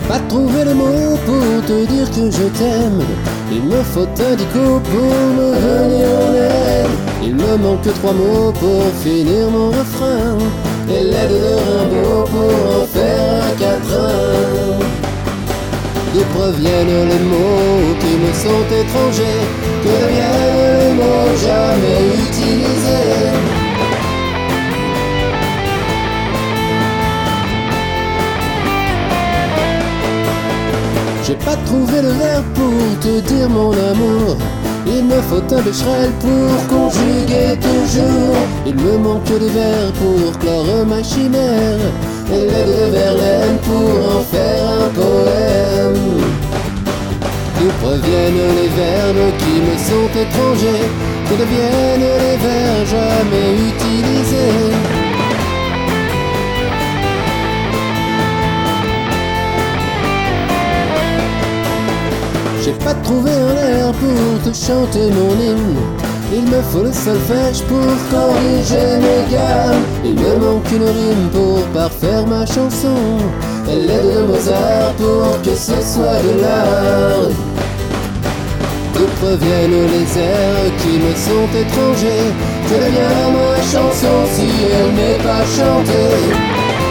pas trouvé les mots pour te dire que je t'aime. Il me faut un dico pour me venir en aide. Il me manque 3 mots pour finir mon refrain, et l'aide de Rimbaud pour en faire un quatrain. D'où proviennent les mots qui me sont étrangers? Que deviennent les mots jamais utilisés? J'ai pas trouvé le verbe pour te dire mon amour. Il me faut un bécherel pour conjuguer toujours. Il me manque des vers pour clore ma chimère, et l'aide de Verlaine pour en faire un poème. D'où proviennent les verbes qui me sont étrangers? Que deviennent les vers jamais utilisés? J'ai pas trouvé un air pour te chanter mon hymne. Il me faut le solfège pour corriger mes gammes. Il me manque une rime pour parfaire ma chanson, et l'aide de Mozart pour que ce soit de l'art. D'où proviennent les airs qui me sont étrangers? Que devient ma chanson si elle n'est pas chantée?